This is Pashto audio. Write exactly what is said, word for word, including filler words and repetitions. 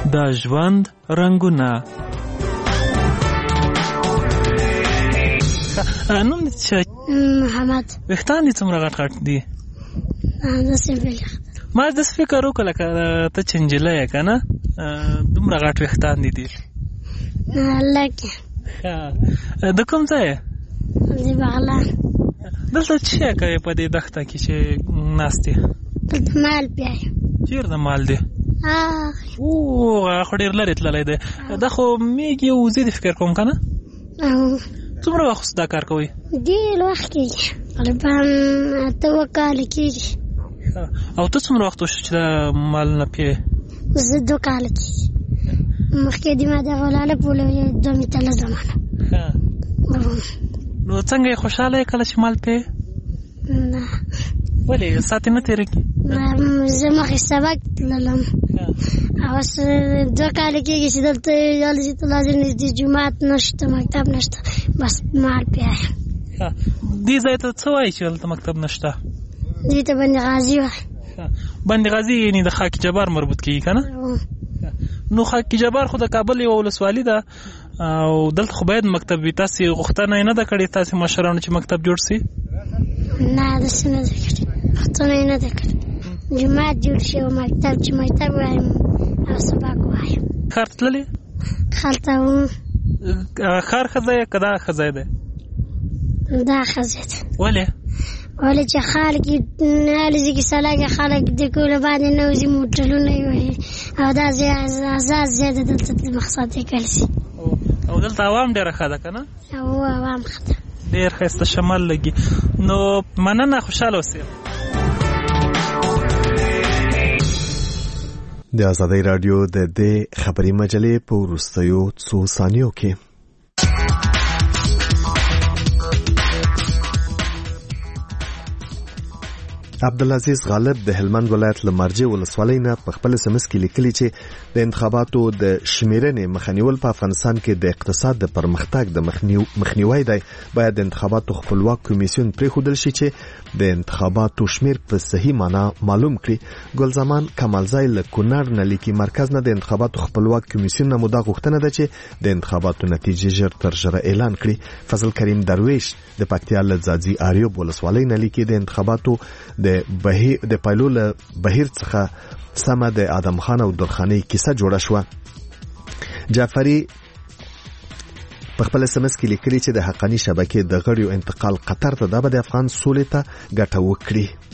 د ژوند رنګونه. نوم دې څه؟ محمد. ویښتان دې څومره غټ غټ دي؟ داسې فکر ما داسې فکر وکړ لکه ته چې نجلۍ یې که نه دومره غټ ویښتان دې دي. لکه د کوم ځای یې؟ د بغلان. دلته څه کوې په دې دښته کې چې ناست یې؟ دلته مال بیایم. چېرته مال دی؟ او هغه خو ډېر لرې تللی دی. دا خو میږي وزې دې فکر کوم که نه؟ څومره وخت دا کار کوئ؟ ډېر وخت کېږي، غالبا اته اوه کاله کېږي. او ته څومره وخت وشو چې دا مال نه پیې؟ زه دوه کاله کېږي. مخکې د ما دغه ولاله پولوي دوه میتله زمانه. نو څنګه یې خوشحاله یې کله چې مال پیې؟ نه. ولې ساعت یې نه تېرېږي؟ زه مخکې سبق تللم، اوس دوه کاله کېږي چې دلته یالجي ته لازم نږدې جومات نشته، مکتب نشته، بس مال پیایم. دې ځای ته څه وایي چې هلته مکتب نشته؟ دې ته بند غازي وایي. بند غازي یعنې د خاک جبار مربوط کېږي که نه؟ نو خاک جبار خو د کابل یوه ولسوالي ده او دلته خو باید مکتب وي. تاسې غوښتنه یې نه ده کړې تاسې مشرانو چې مکتب جوړ سي؟ نه داسې نه ده کړې، غوښتنه یې نه ده کړې. جومات جوړ شي او مکتب چې مکتب وایم او سبق وایم. ښار تللې؟ ښار ته وم. ښار ښه ځای که دا ښه ځای دی؟ دا ښه ځای دی. ولې؟ ولې چې خلک الځي کې سلاګې خلک د کوله باندې نه وځي، موټرونه یې وهي او دا ځای آزاد ځای دی، دلته مقصد یې ګرځي. او دلته عوام ډېره ښه ده که نه؟ او عوام ښه ده، ډېر ښایسته شمال لګي. نو مننه، خوشحاله اوسئ. د آزادۍ راډیو د دې خبري مجلې په وروستیو څو ثانیو کې عبدالعزیز غالب د هلمند ولایت له مرجې ولسوالۍ نه په خپل سمس کې لیکلي چې د انتخاباتو د شمیرنې مخنیول په افغانستان کې د اقتصاد د پرمختګ د مخنیوي دی. باید د انتخاباتو خپلواک کمیسیون پرېښودل شي چې د انتخاباتو شمیر په صحیح معنا معلوم کړي. ګلزمان کمالزای له کونړ نه لیکي مرکز نه د انتخاباتو خپلواک کمیسیون نه مودا غوښتنه ده چې د انتخاباتو نتیجې ژر تر ژره اعلان کړي. فضل کریم درویش د پکتیا له ځاځي اریوب ولسوالۍ نه لیکي د انتخاباتو د بهیر د پایلو له بهیر څخه سمه د آدم خان او درخانۍ کیسه جوړه شوه. جعفری په خپل سمس کې لیکلي چې د حقانی شبکې د غړیو انتقال قطر ته د افغان سولې ته ګټه وکړي.